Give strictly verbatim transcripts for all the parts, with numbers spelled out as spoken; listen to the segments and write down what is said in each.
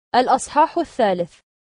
الأصحاح الثالث.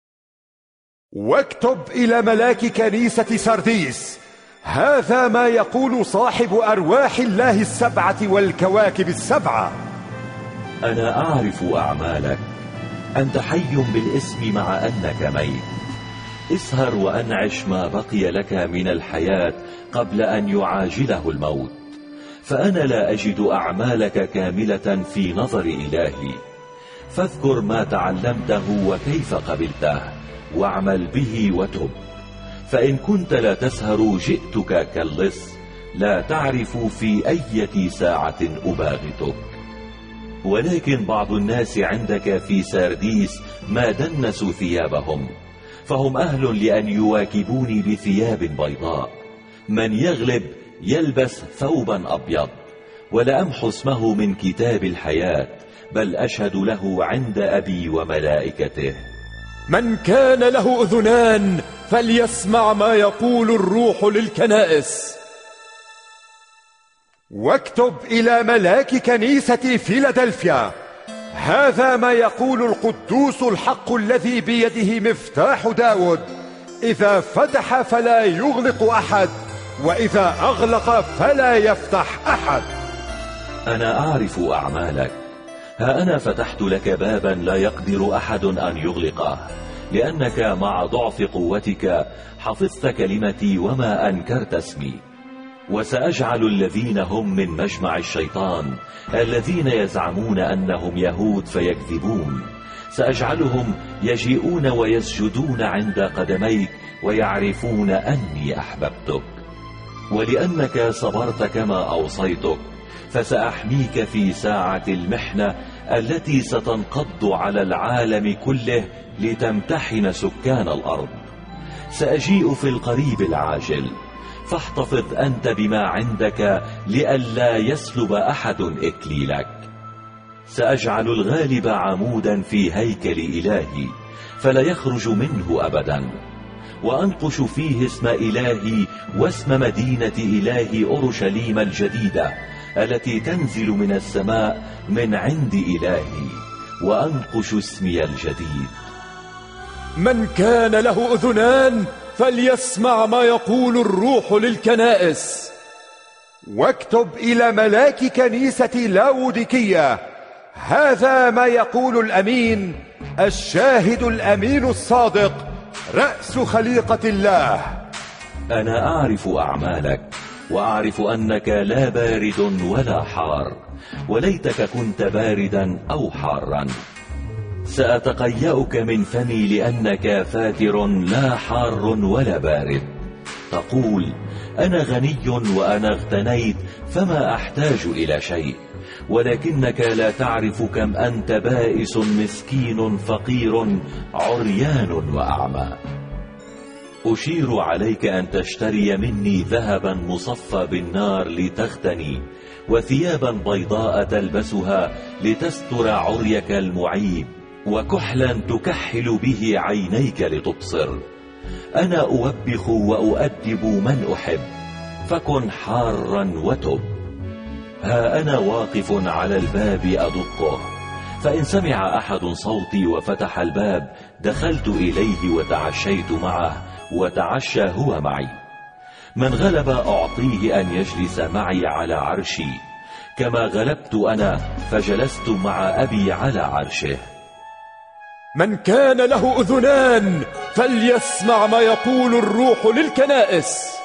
واكتب إلى ملاك كنيسة سرديس: هذا ما يقول صاحب أرواح الله السبعة والكواكب السبعة. أنا أعرف أعمالك، أنت حي بالاسم مع أنك ميت. اسهر وأنعش ما بقي لك من الحياة قبل أن يعاجله الموت، فأنا لا أجد أعمالك كاملة في نظر إلهي. فاذكر ما تعلمته وكيف قبلته، واعمل به وتب. فإن كنت لا تسهر جئتك كاللص، لا تعرف في أية ساعة أباغتك. ولكن بعض الناس عندك في سارديس ما دنسوا ثيابهم، فهم أهل لأن يواكبوني بثياب بيضاء. من يغلب يلبس ثوبا أبيض، ولا أمحو اسمه من كتاب الحياة، بل أشهد له عند أبي وملائكته. من كان له أذنان فليسمع ما يقول الروح للكنائس. واكتب إلى ملاك كنيسة فيلادلفيا: هذا ما يقول القدوس الحق الذي بيده مفتاح داود: إذا فتح فلا يغلق أحد، وإذا أغلق فلا يفتح أحد. أنا أعرف أعمالك، ها أنا فتحت لك بابا لا يقدر أحد أن يغلقه، لأنك مع ضعف قوتك حفظت كلمتي وما أنكرت اسمي. وسأجعل الذين هم من مجمع الشيطان، الذين يزعمون أنهم يهود فيكذبون، سأجعلهم يجيئون ويسجدون عند قدميك ويعرفون أني أحببتك. ولأنك صبرت كما أوصيتك، فسأحميك في ساعة المحنة التي ستنقض على العالم كله لتمتحن سكان الأرض. سأجيء في القريب العاجل، فاحتفظ أنت بما عندك لئلا يسلب أحد إكليلك. سأجعل الغالب عمودا في هيكل إلهي، فلا يخرج منه أبدا. وأنقش فيه اسم إلهي واسم مدينة إلهي أورشليم الجديدة التي تنزل من السماء من عند إلهي، وأنقش اسمي الجديد. من كان له أذنان فليسمع ما يقول الروح للكنائس. واكتب إلى ملاك كنيسة لاوديكية: هذا ما يقول الأمين الشاهد الأمين الصادق، رأس خليقة الله. أنا أعرف أعمالك، وأعرف أنك لا بارد ولا حار، وليتك كنت باردا أو حارا. سأتقيأك من فمي لأنك فاتر لا حار ولا بارد. تقول: أنا غني وأنا اغتنيت فما أحتاج إلى شيء، ولكنك لا تعرف كم أنت بائس مسكين فقير عريان وأعمى. أشير عليك أن تشتري مني ذهبا مصفى بالنار لتغتني، وثيابا بيضاء تلبسها لتستر عريك المعيب، وكحلا تكحل به عينيك لتبصر. أنا أوبخ وأؤدب من أحب، فكن حارا وتب. ها أنا واقف على الباب أدقه، فإن سمع أحد صوتي وفتح الباب دخلت إليه وتعشيت معه وتعشى هو معي. من غلب أعطيه أن يجلس معي على عرشي، كما غلبت أنا فجلست مع أبي على عرشه. من كان له أذنان فليسمع ما يقول الروح للكنائس.